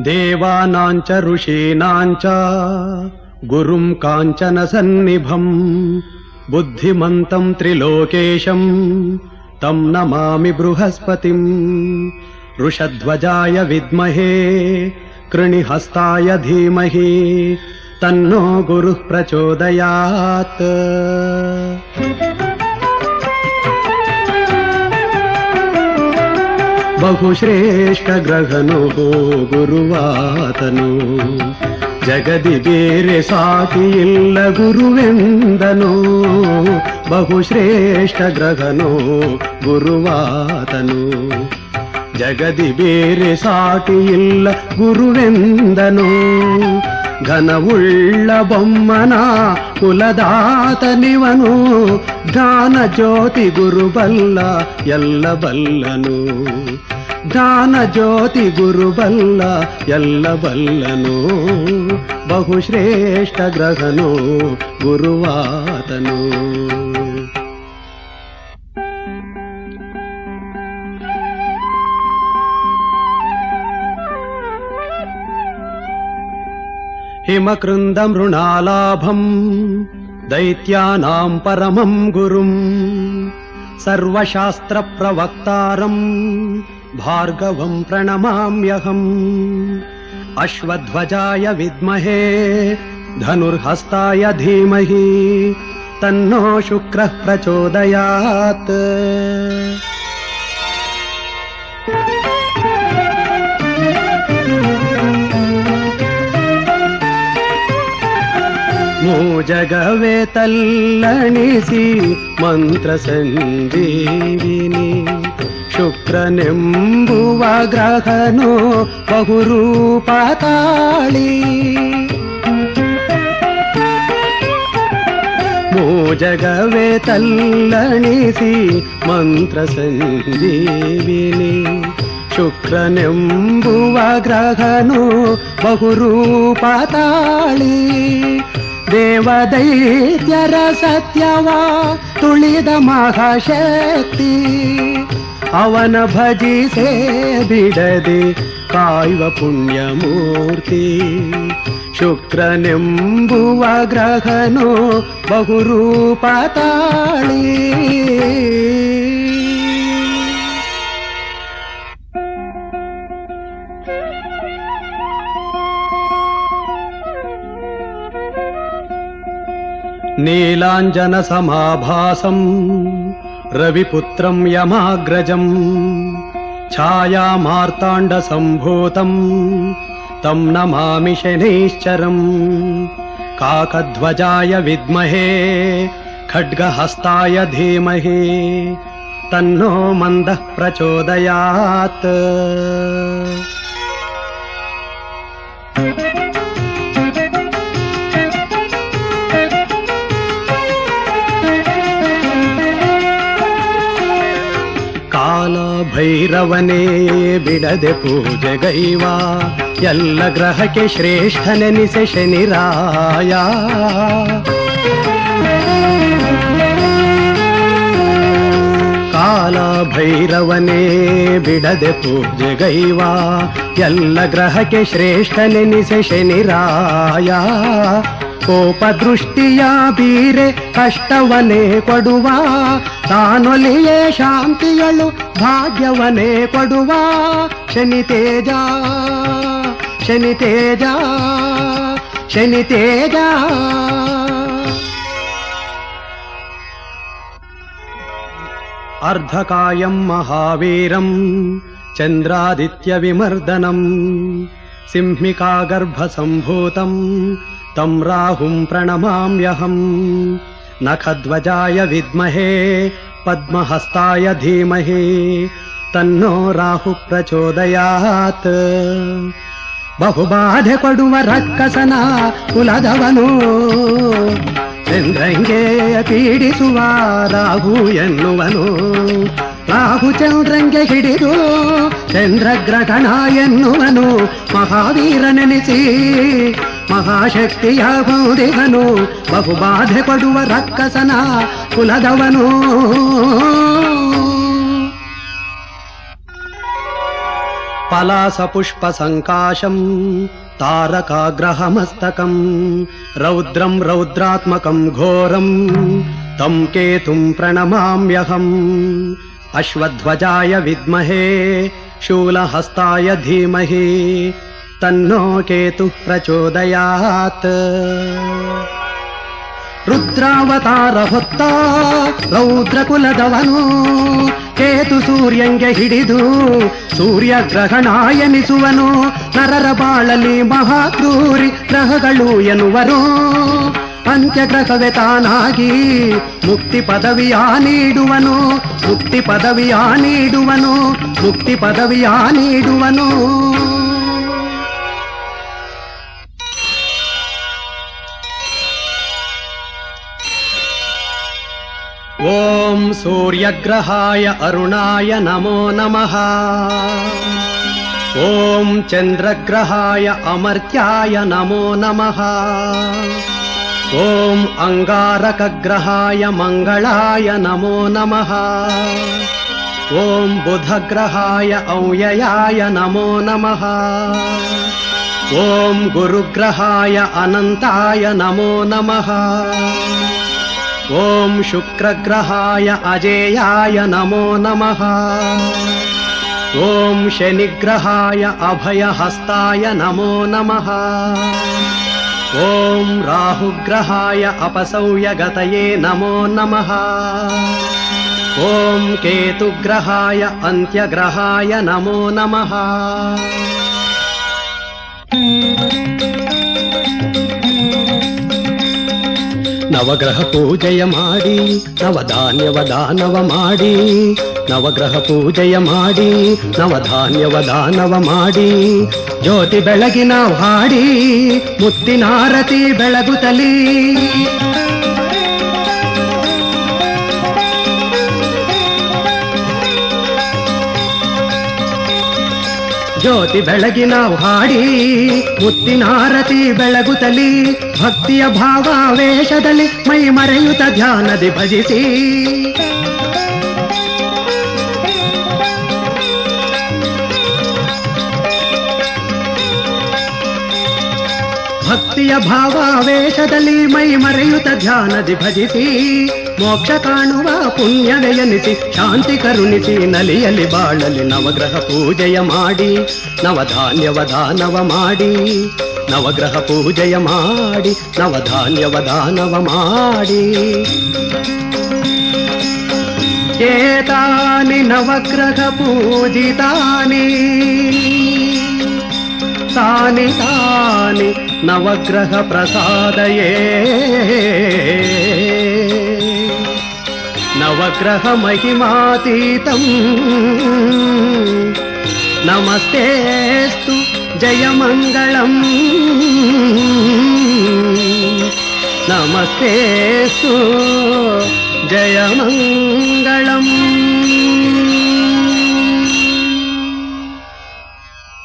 ದೇವಾನಾಂಚ ಋಷೀನಾಂಚ ಗುರುಂ ಕಾಂಚನ ಸನ್ನಿಭಂ ಬುದ್ಧಿಮಂತಂ ತ್ರಿಲೋಕೇಶಂ ತಂ ನಮಾಮಿ ಬೃಹಸ್ಪತಿಂ ವೃಷಧ್ವಜಾಯ ವಿದ್ಮಹೇ ಕೃಣಿಹಸ್ತಾಯ ಧೀಮಹಿ ತನ್ನೋ ಗುರುಃ ಪ್ರಚೋದಯಾತ್. ಬಹುಶ್ರೇಷ್ಠ ಗ್ರಹನು ಗುರುವಾತನು ಜಗದಿ ಬೇರೆ ಸಾಟಿ ಇಲ್ಲ ಗುರುವೆಂದನು. ಬಹುಶ್ರೇಷ್ಠ ಗ್ರಹನು ಗುರುವಾತನು ಜಗದಿ ಬೇರೆ ಸಾಟಿ ಇಲ್ಲ ಗುರುವೆಂದನು. ಘನವುಳ್ಳ ಬೊಮ್ಮನ ಕುಲದಾತನಿವನು ಜ್ಞಾನ ಜ್ಯೋತಿ ಗುರುಬಲ್ಲ ಎಲ್ಲ ಬಲ್ಲನು. ಜ್ಞಾನ ಜ್ಯೋತಿ ಗುರುಬಲ್ಲ ಎಲ್ಲ ಬಲ್ಲನು. ಬಹುಶ್ರೇಷ್ಠ ಗ್ರಹನು ಗುರುವಾತನು. ಹಿಮಕೃಂದ ಮೃಣಾಲಾಭಂ ದೈತ್ಯಾನಾಂ ಪರಮಂ ಗುರುಂ ಸರ್ವಶಾಸ್ತ್ರ ಪ್ರವಕ್ತಾರಂ ಭಾರ್ಗವಂ ಪ್ರಣಮಾಮ್ಯಹಂ. ಅಶ್ವಧ್ವಜಾಯ ವಿದ್ಮಹೇ ಧನುರ್ಹಸ್ತಾಯ ಧೀಮಹಿ ತನ್ನೋ ಶುಕ್ರಃ ಪ್ರಚೋದಯಾತ್. ಮೂಜಗವೇ ತಲ್ಲಣಿಸಿ ಮಂತ್ರ ಸಂಜೀವಿನಿ ಶುಕ್ರನೆಂಬುವ ಗ್ರಹನು ಬಹುರೂಪ ತಾಳಿ. ಮೂಜಗವೇ ತಲ್ಲಣಿಸಿ ಮಂತ್ರ ಸಂಜೀವಿನಿ ಶುಕ್ರನೆಂಬುವ ಗ್ರಹನು ಬಹುರೂಪ ತಾಳಿ. ದೇವದೈತ್ಯರ ಸತ್ಯವ ತುಳಿದ ಮಹಾಶಕ್ತಿ ಅವನ ಭಜಿಸೇ ಬಿಡದೆ ಕಾಯುವ ಪುಣ್ಯಮೂರ್ತಿ. ಶುಕ್ರನೆಂಬುವ ಗ್ರಹನು ಬಹುರೂಪ ತಾಳಿ. ನೀಲಾಂಜನ ಸಮಾಭಾಸಂ ರವಿಪುತ್ರಂ ಯಮಾಗ್ರಜಂ ಛಾಯಾ ಮಾರ್ತಾಂಡ ಸಂಭೂತಂ ತಂ ನಮಾಮಿ ಶನೈಶ್ಚರಂ. ಕಾಕಧ್ವಜಾಯ ವಿದ್ಮಹೇ ಖಡ್ಗಹಸ್ತಾಯ ಧೀಮಹಿ ತನ್ನೋ ಮಂದಃ ಪ್ರಚೋದಯಾತ್. ಭೈರವನೇ ಬಿಡದೆ ಪೂಜೆಗೈವ ಎಲ್ಲ ಗ್ರಹಕ್ಕೆ ಶ್ರೇಷ್ಠನೆನಿಸೆ ಶನಿರಾಯ. ಕಾಲ ಭೈರವನೇ ಬಿಡದೆ ಪೂಜೆಗೈವ ಎಲ್ಲ ಗ್ರಹಕ್ಕೆ ಶ್ರೇಷ್ಠನೆನಿಸೆ ಶನಿರಾಯ. ಕೋಪದೃಷ್ಟಿಯ ಬೀರೆ ಕಷ್ಟವನೇ ಕೊಡುವ ತಾನೊಲಿಯೇ ಶಾಂತಿಗಳು ಭಾಗ್ಯವನೇ ಕೊಡುವ. ಶನಿತೇಜ ಶನಿತೇಜ ಶನಿತೇಜ. ಅರ್ಧಕಾಯಂ ಮಹಾವೀರಂ ಚಂದ್ರಾದಿತ್ಯ ವಿಮರ್ದನಂ ಸಿಂಹಿಕಾಗರ್ಭ ಸಂಭೂತಂ ತಂ ರಾಹುಂ ಪ್ರಣಮಾಮ್ಯಹಂ. ನಖಧ್ವಜಾಯ ವಿದ್ಮಹೇ ಪದ್ಮಹಸ್ತಾಯ ಧೀಮಹಿ ತನ್ನೋ ರಾಹು ಪ್ರಚೋದಯಾತ್. ಬಹುಬಾಧೆ ಕೊಡುವ ರಕ್ಕಸನ ಕುಲದವನು ಚಂದ್ರಂಗೆ ಪೀಡಿಸುವ ರಾಹು ಎನ್ನುವನು. ರಾಹು ಚಂದ್ರಂಗೆ ಹಿಡಿದು ಚಂದ್ರಗ್ರಹಣ ಎನ್ನುವನು. ಮಹಾವೀರನೆನಿಸಿ ಮಹಾಶಕ್ತಿಯ ಹೊಂದಿದನು. ಬಹುಬಾಧೆ ಕೊಡುವ ರಕ್ಕಸನ ಕುಲದವನು. పలాసపుష్పసంకాశం తారకాగ్రహమస్తకం రౌద్రం రౌద్రాత్మకం ఘోరం తం కేతుం ప్రణమామ్యహం. అశ్వధ్వజాయ విద్మహే శూలహస్తాయ ధీమహి తన్నో కేతుః ప్రచోదయాత్. ರುದ್ರಾವತಾರ ಹೊತ್ತ ರೌದ್ರಕುಲದವನು ಕೇತು ಸೂರ್ಯಂಗೆ ಹಿಡಿದು ಸೂರ್ಯಗ್ರಹಣ ಎನಿಸುವನು. ನರರ ಬಾಳಲಿ ಮಹಾಕ್ರೂರಿ ಗ್ರಹಗಳು ಎನ್ನುವರು. ಅಂತ್ಯಗ್ರಹವೇ ತಾನಾಗಿ ಮುಕ್ತಿ ಪದವಿಯ ನೀಡುವನು. ಮುಕ್ತಿ ಪದವಿಯ ನೀಡುವನು. ಮುಕ್ತಿ ಪದವಿಯ ನೀಡುವನು. ಓಂ ಸೂರ್ಯಗ್ರಹಾಯ ಅರುಣಾಯ ನಮೋ ನಮಃ. ಓಂ ಚಂದ್ರಗ್ರಹಾಯ ಅಮರ್ತ್ಯಾಯ ನಮೋ ನಮಃ. ಓಂ ಅಂಗಾರಕಗ್ರಹಾಯ ಮಂಗಳಾಯ ನಮೋ ನಮಃ. ಓಂ ಬುಧಗ್ರಹಾಯ ಅವ್ಯಯಾಯ ನಮೋ ನಮಃ. ಓಂ ಗುರುಗ್ರಹಾಯ ಅನಂತಾಯ ನಮೋ ನಮಃ. ಓಂ ಶುಕ್ರಗ್ರಹಾಯ ಅಜೇಯಾಯ ನಮೋ ನಮಃ. ಓಂ ಶನಿಗ್ರಹಾಯ ಅಭಯಹಸ್ತಾಯ ನಮೋ ನಮಃ. ಓಂ ರಾಹುಗ್ರಹಾಯ ಅಪಸೌಯಗತಯೇ ನಮೋ ನಮಃ. ಓಂ ಕೇತುಗ್ರಹಾಯ ಅಂತ್ಯಗ್ರಹಾಯ ನಮೋ ನಮಃ. ನವಗ್ರಹ ಪೂಜೆಯ ಮಾಡಿ ನವಧಾನ್ಯವ ದಾನವ ಮಾಡಿ. ನವಗ್ರಹ ಪೂಜೆಯ ಮಾಡಿ ನವಧಾನ್ಯವ ದಾನವ ಮಾಡಿ. ಜ್ಯೋತಿ ಬೆಳಗಿನ ಹಾಡಿ ಮುತ್ತಿನಾರತಿ ಬೆಳಗುತ್ತಲಿ. ಜ್ಯೋತಿ ಬೆಳಗಿನ ಹಾಡಿ ಮುತ್ತಿನಾರತಿ ಬೆಳಗುತ್ತಲಿ. ಭಕ್ತಿಯ ಭಾವಾವೇಶದಲ್ಲಿ ಮೈ ಮರೆಯುತ್ತ ಧ್ಯಾನದಿ ಭಜಿಸಿ. ಭಕ್ತಿಯ ಭಾವಾವೇಶದಲ್ಲಿ ಮೈ ಮರೆಯುತ್ತ ಧ್ಯಾನದಿ ಭಜಿಸಿ. ಮೋಕ್ಷ ಕಾಣುವ ಪುಣ್ಯವೆಯನಿಸಿ ಶಾಂತಿ ಕರುಣಿಸಿ ನಲಿಯಲಿ ಬಾಳಲಿ. ನವಗ್ರಹ ಪೂಜೆಯ ಮಾಡಿ ನವಧಾನ್ಯವ ದಾನವ ಮಾಡಿ. ನವಗ್ರಹ ಪೂಜೆಯ ಮಾಡಿ ನವಧಾನ್ಯವ ದಾನವ ಮಾಡಿ. ಏತಾನಿ ನವಗ್ರಹ ಪೂಜಿತಾನಿ ತಾನಿ ತಾನಿ ನವಗ್ರಹ ಪ್ರಸಾದಯೇ. ನವಗ್ರಹ ಮಹಿಮಾತೀತಂ ನಮಸ್ತೇಸ್ತು ಜಯಮಂಗಳಂ. ನಮಸ್ತೇಸ್ತು ಜಯಮಂಗಳಂ.